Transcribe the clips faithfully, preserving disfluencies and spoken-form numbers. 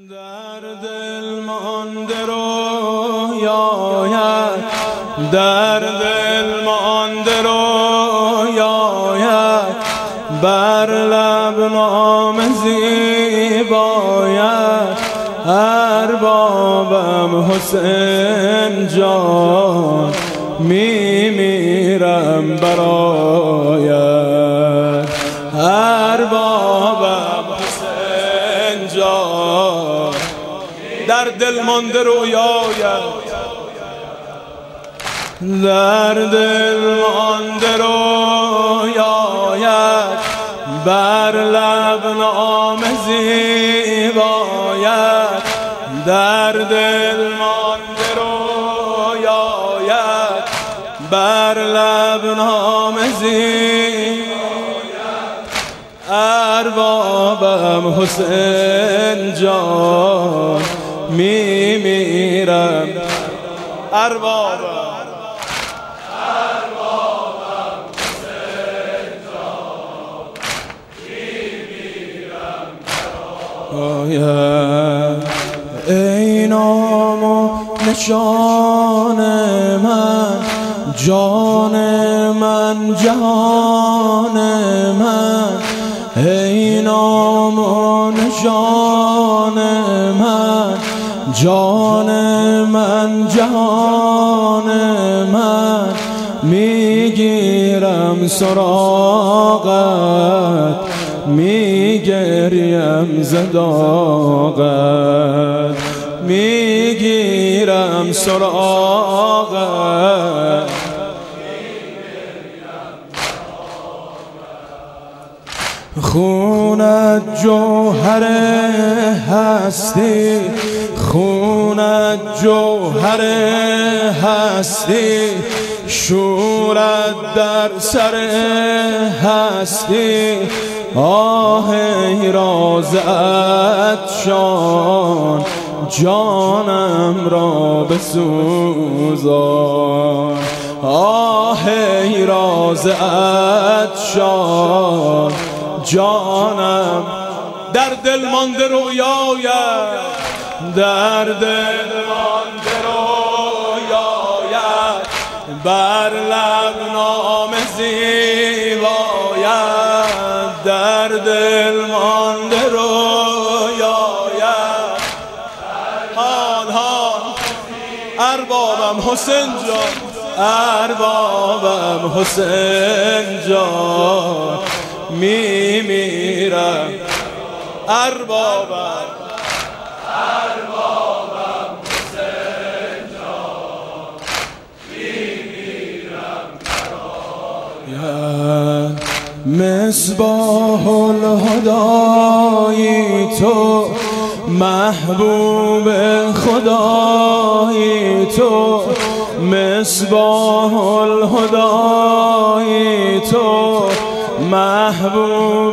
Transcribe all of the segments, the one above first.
در دل مانده رویاید، در دل مانده رویاید، بر لب نام زیباید. اربابم حسین جان، می میرم برایت. اربابم حسین جان، در دل مانده رویاید، در دل مانده رویاید، بر لب نام زیباید. در دل مانده رویاید، بر لب نام زیباید. اربابم حسین جان، می میرم. اربابم اربابم حسین جان، می میرم برایت. ای نام و نشان من، جان من، جهان من. ای نام و نشان من، جان من، جهان من. میگیرم سراغت، میگریم زداغت، میگیرم سراغت. خونت جوهر هستی، خونت جوهر هستی، شورت در سر هستی. آه ای رازت شان، جانم را بسوزان. آه ای رازت شان، جانم. در دل مانده رویاید، در دل مانده رویاید، بر لب نام زیباید. در دل مانده رویاید. هان هان اربابم حسین جان، اربابم حسین جان، می میرم. اربابم اربابم حسین جان، می میرم برایت. مصباح الهدایی تو، محبوب خدایی تو. مصباح الهدایی تو، محبوب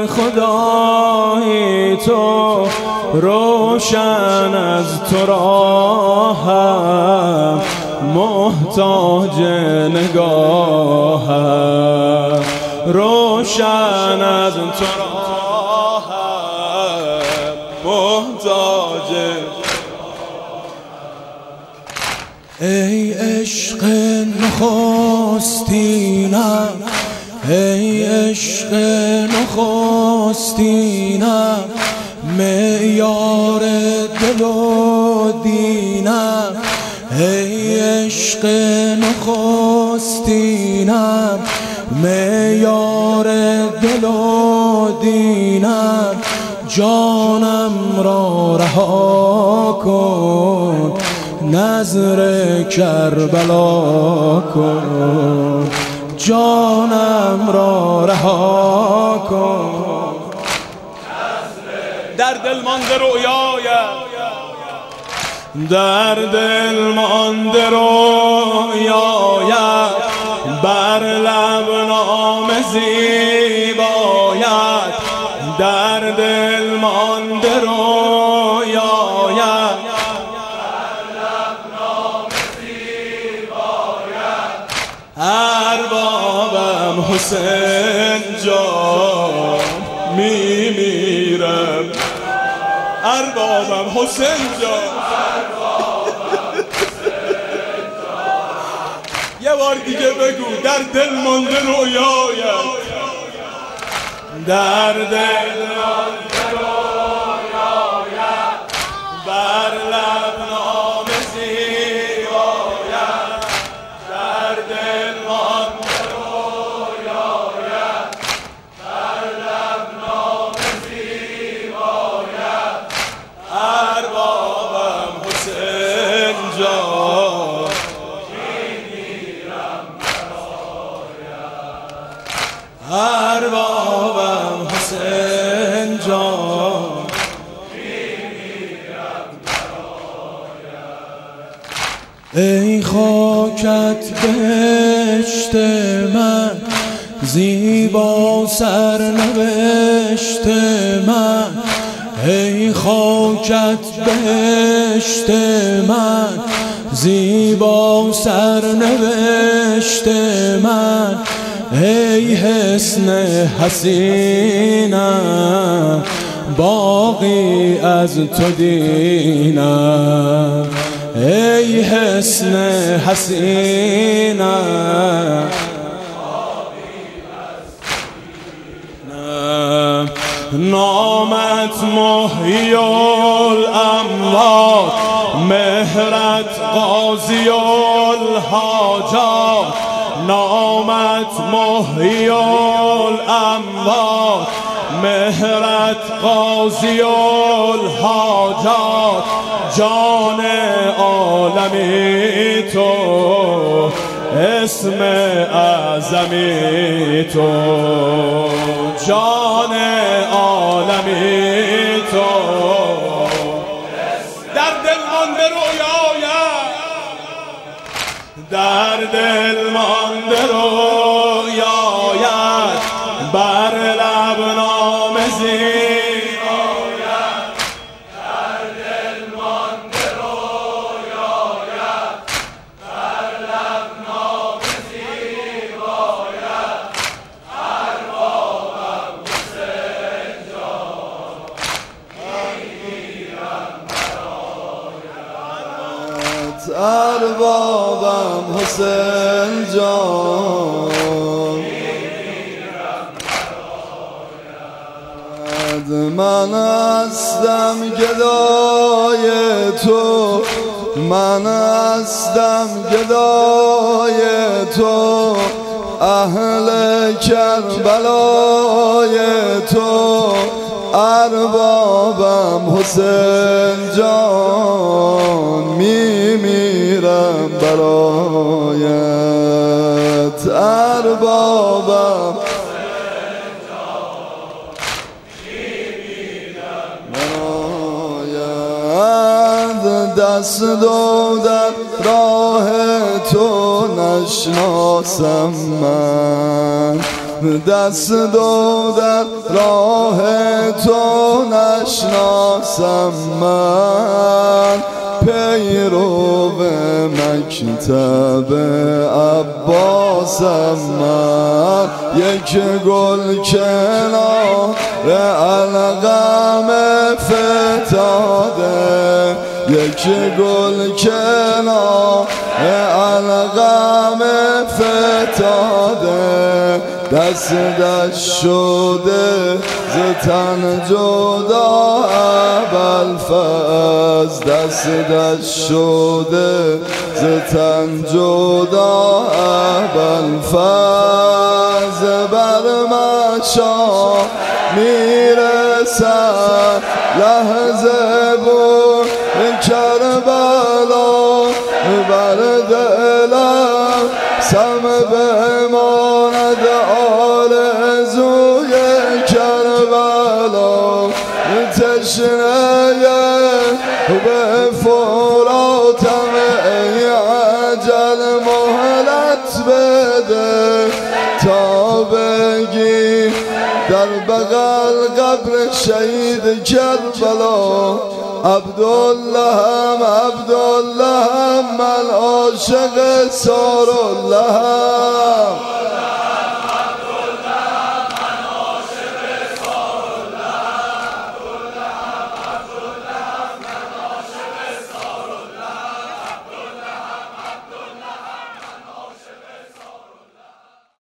خدایی تو. روشن از تو را هم، محتاج نگاهم. روشن از تو را هم، محتاج. ای عشق نخستینم، ای عشق نخستینم، معیار دل و دینم. ای عشق نخستینم، معیار دل و دینم. جانم را رها کن، نظر کربلا کن. جانم را رها کن. در دل مانده رویاید، در دل مانده رویاید، بر لب نام زیباید. در دل مانده رویاید، بر لب نام زیباید. اربابم حسین جان، می میرم. اربابم حسین جان. یه بار دیگه بگو در دل مانده رویایت، در دل مانده رویایت، بر لب نام زیبایت، در دل مانده رویایت، بر لب نام زیبایت، اربابم حسین جان. اربابم حسین جان، ای خاکت بهشت من، زیبا سرنوشت من. ای خاکت بهشت من، زیبا سرنوشت من. ای حسن حسینم، باقی از تو دینم. ای حسن حسینم، نامت محیی الاموات، مهرت قاضی الحاجات. نامت محیی الاموات، مهرت قاضی الحاجات. جان عالمی تو، اسم اعظمی تو. جان عالمی تو، در دل مانده رویایت، در دل مانده رویایت، بر لب نام زیبایت، در دل مانده رویایت، بر لب نام زیبایت، اربابم حسین جان، میمیرم برایت. اربابم حسین جان، من هستم گدای تو، من هستم گدای تو. اهل کربلای تو، اربابم حسین جان، میمیرم برایت. اربابم دست دو در راه تو نشناسم من، دست دو در راه تو نشناسم من. پیرو مکتب عباسم من، یک گل کنار علقم فتاده، یک گل کنار علقم فتاده. دست دست شده ز تن جدا ابوالفضل، دست دست شده ز تن جدا ابوالفضل. بر مشام میرسد لحظه بود کربلا، بر دلم سم بماند آرزوی کربلا. تشنه به فراتم ای عجل مهلت بده، تا بگی در بغل قبر شهید کربلا. عبداللهم عبداللهم من عاشق ساراللهم.